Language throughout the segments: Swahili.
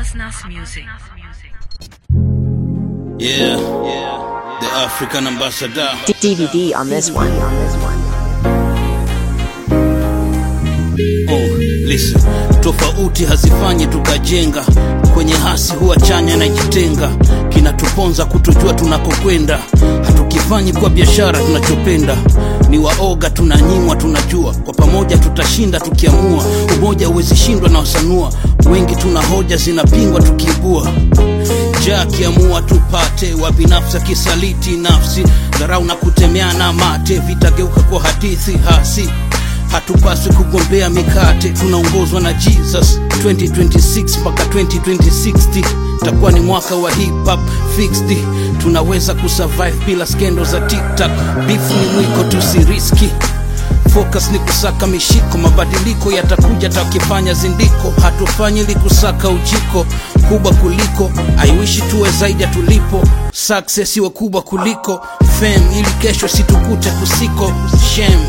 Asnas Music. Yeah, the African ambassador. DVD on this one. Oh, listen. Tofauti hazifanyi tukajenga. Kwenye hasi huwa chanya na jitenga. Kinatuponza kutojua tunakokwenda. Hatukifanyi kwa biashara tunachopenda. Ni waoga tunanyimwa tunajua. Kwa pamoja tutashinda tukiamua. Umoja huwezi shindwa na wasanua. Wengi tuna hoja zinapingwa tukiibua. Kiamua tupate wa binafsi kisaliti nafsi. Dharau na kutemeana mate vitageuka kwa hadithi hasi. Hatupaswi kugombea mikate, tunaongozwa na Jesus. 2026 mpaka 2060 takuwa ni mwaka wa hip hop fixed. Tunaweza kusurvive bila skendo za TikTok. Beef ni mwiko tusiriski. Focus ni kusaka mishiko. Mabadiliko yatakuja takifanya zindiko. Hatufanyi li kusaka ujiko kubwa kuliko. I wish tuwe zaidi tulipo. Success iwe kubwa kuliko fame, ili kesho situkute kusiko. Shame.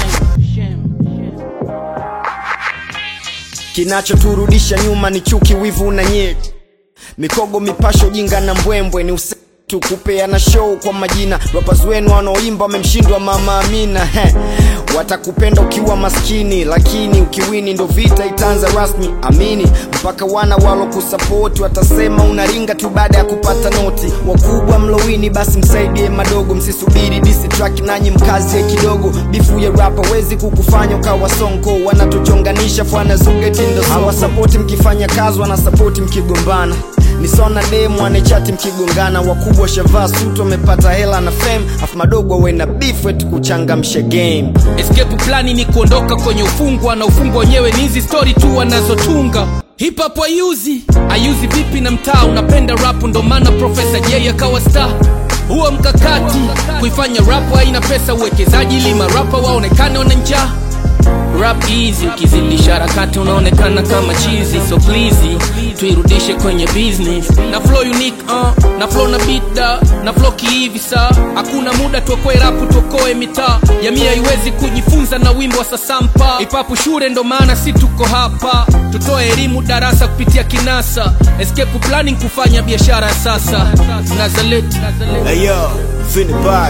Kinachoturudisha nyuma ni chuki, wivu na nyeti. Mikogo, mipasho, jinga na mbwembwe ni tukupeana show kwa majina. Rappers wenu wanaoimba wamemshindwa Mama Amina. Watakupenda ukiwa maskini, lakini ukiwini ndo vita itaanza rasmi. Amini, mpaka wana walo kusupport watasema unaringa tu baada ya kupata noti. Wakubwa mlowini basi msaidie madogo. Msisubiri diss track nanyi mkazie kidogo. Bifu ya rapper wezi kukufanya ukawa sonko. Wanatuchonganisha fwana zuge tindo soko. Hawa support mkifanya kazi, wana support mkigombana. Nisona demo wanechati mkigongana. Wakubwa shavaa suit wamepata hela na fame. Afu madogo wena beef wetu kuchangamsha game. Escape plani ni kuondoka kwenye ufungwa. Na ufungwa wenyewe ni hizi story tu wanazotunga. Hip hop ayuzi vipi na mtaa unapenda rap. Ndo maana Professor J akawa star. Huo mkakati kuifanya rap haina pesa. Uwekezaji ili marapa waonekane wana njaa. Rap easy, ukizidisha harakati unaonekana kama cheesy. So please, tuirudishe kwenye business. Na flow unique, na flow na beat da. Na flow kihivi saa. Hakuna muda tuokoe rap, tuokoe mitaa. Jamii haiwezi kujifunza na wimbo wa sasampa. Ipapu shure ndo maana si tuko hapa. Tutoe elimu darasa kupitia kinasa. Escape planning kufanya biashara sasa. Nazaleti. Hey yo, Fini Bad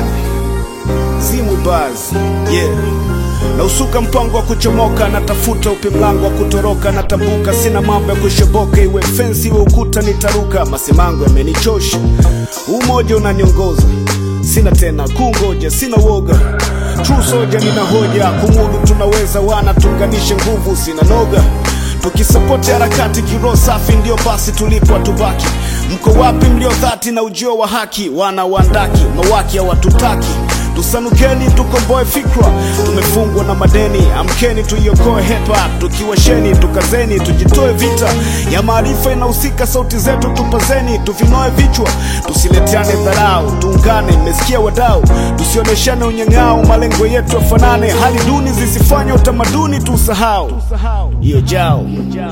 Zimu Baz, yeah. Na usuka mpango wa kuchomoka. Natafuta upi mlango wa kutoroka. Natambuka sina mambo ya kushoboka. Iwe fence iwe ukuta nitaruka. Masimango yamenichosha. Umoja unaniongoza. Sina tena kungoja, sina woga. True soldier nina hoja. Kumudu tunaweza, wana tunganishe nguvu. Sina noga. Tukisupport harakati kiro safi ndio basi tulipo tubaki. Mko wapi mlio dhati na ujio wa haki? Wana wandaki, mawaki hawatutaki. Tusanukeni tukomboe fikra. Tumefungwa na madeni. Amkeni tuiokoe hip hop. Tukiwasheni tukazeni. Tujitoe vita ya maarifa inahusika. Sauti zetu tupazeni. Tuvinoe vichwa. Tusileteane dharau. Tuungane, mmesikia wadau. Tusioneshane unyang'ao. Malengo yetu yafanane. Hali duni zisifanye utamaduni tusahau. Hiyo jao.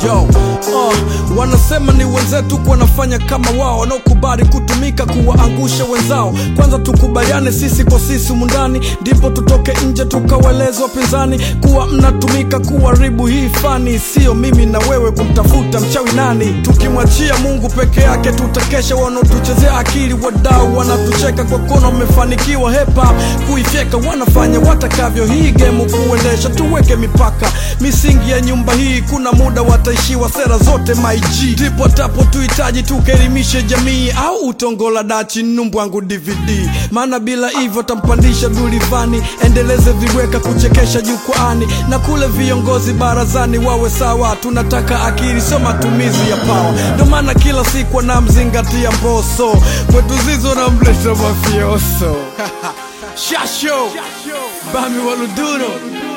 Wanasema ni wenzetu wanafanya kama wao. Wanaokubali kutumika kuwaangusha wenzao. Kwanza tukubaliane sisi kwa sisi mundani. Ndipo tutoke nje tukaweleza wapinzani kuwa mnatumika kuharibu hii fani. Sio mimi na wewe kumtafuta mchawi nani. Tukimwachia Mungu peke yake tutakesha. Wanaotuchezea akili wadau wanatucheka kwa kono wamefanikiwa hip hop kuifyeka. Wanafanya watakavyo hii game kuendesha. Tuweke mipaka misingi ya nyumba hii. Kuna muda wataishiwa sera zote my G. Ndipo tapo tuhitaji tukelimishe jamii. Au utongola dachi numbwangu DVD. Maana bila hivyo tampandisha dulivani. Endeleze viweka kuchekesha jukwaani. Na kule viongozi barazani wawe sawa. Tunataka akili sio matumizi ya power. Ndo maana kila siku na mzingatia Mbosso. Kwetu zizo na mleta mafioso. Shasho Bami Waluduro.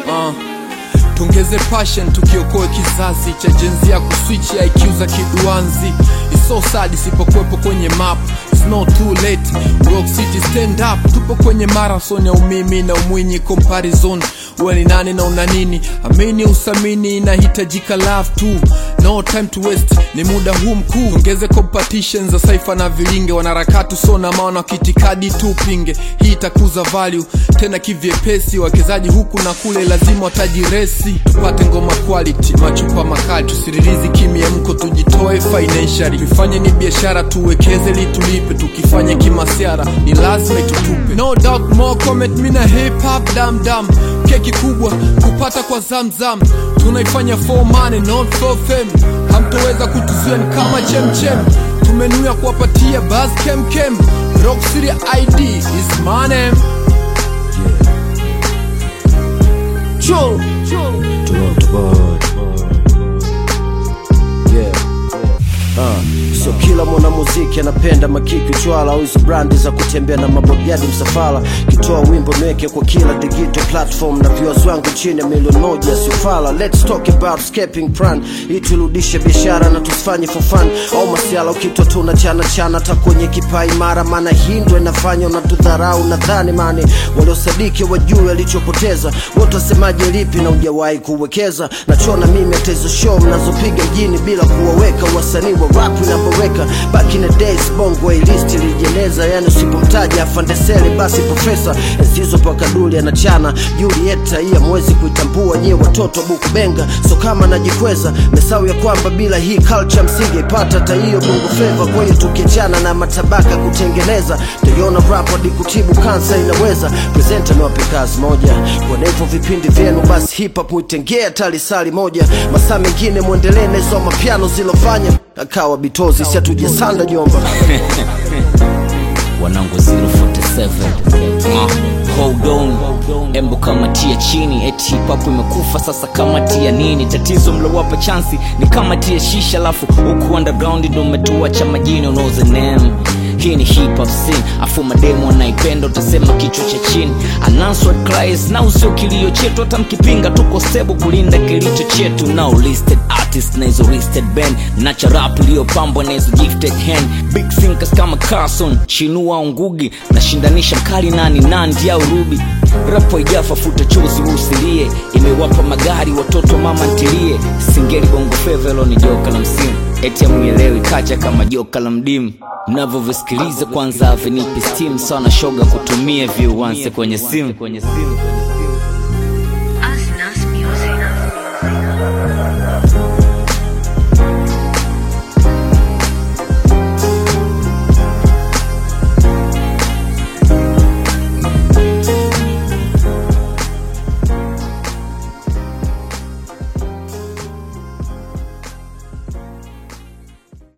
Tungeze passion tukiokoe kizazi cha jenzi ya kuswitch ya IQ za kiduanzi. It's so sad isipokuwepo kwenye map. It's not too late. Rock City stand up. Tupo kwenye marathon ya umimi na umwinyi comparison. Uwe ni nani na una nini? Amini usamini inahitajika love tu. no time to waste, ni muda huu mkuu. Ongeze competition za saifa na vilinge, wanaharakati sona maana kitikadi tupinge. Hii itakuza value tena kivyepesi, wakezaji huku na kule lazima watajiresi. Tupate ngoma quality, machupa makali, tusiririzi kimya mko, tujitoe financially. Tufanye ni biashara, tuwekeze li tulipe, tukifanya kimasiara ni lazima tutupe. No doubt more comment, mina hip hop dam dam. Keki kubwa kupata kwa zamzam, tunaifanya for money not for fame. Hamtoweza kutuzuia ni kama chem. Tumenuia kuwapatia buzz kem. Rock City ID is my name. Toronto boy. So kila mwana muziki anapenda makiki uchwala, au hizo brandi za kutembea na mabodyadi msafara. Kitoa wimbo nweke kwa kila digital platform, na viewers wangu chini ya milioni moja sifala. Let's talk about escaping plan, iturudishe biashara na tusifanye for fun. Au masiala ukitwa tunachana ta kwenye kipai mara, maana hindwe nafanya unatudharau. Nadhani mani waliosadiki wajue alichopoteza, wote wasemaje lipi na hujawahi kuwekeza. Nachona mimi hata hizo show mnazopiga mjini bila kuwaweka wasanii wa rap inaboreka. Back in the days bongo list ilijeneza, yani usipomtaja Afandesele basi profesa. Enzizo paka duli anachana Julieta, hii mwezi kuitambua nye watoto buku benga. So kama najikweza mesau ya kwamba bila hii culture msinge ipata hata hiyo bongo flavor. Kwa hiyo tukiachana na matabaka kutengeneza, tuiona rap hadi kutibu kansa inaweza. Presenter ni wape kazi moja, kwa hivyo vipindi vyenu basi hip hop muitengea talisali moja. Masaa mengine muendelee na hizo mapiano zilofanya akawa bitozi, si atujasanda jomba. Wanangu 047 hold on, embu kamatia chini. Eti hip hop imekufa sasa kamatia nini? Tatizo mlowapa chansi ni kamatia shisha, lafu huku underground ndo umetuacha majini. Know the name, hii ni hip hop scene, afu mademo wanaipenda utasema kichwa cha chini. Unanswered cries na usio kilio chetu, hata mkipinga tuko stable kulinda kilicho chetu. Now listed artists na hizo listed band, nacha rap iliyopambwa na hizo gifted hand. Big thinkers kama Carson, Chinua Ngugi, nashindanisha mkali nani Nandi au Ruby. Rapo ijafa futa chozi usilie, imewapa magari watoto mama ntilie. Singeli bongo fevelo ni joka la msimu, eti amuelewi kacha kama joka la mdimu. Mnavo visikiliza kwanza avenipi steam, sana shoga kutumia viewance kwenye simu.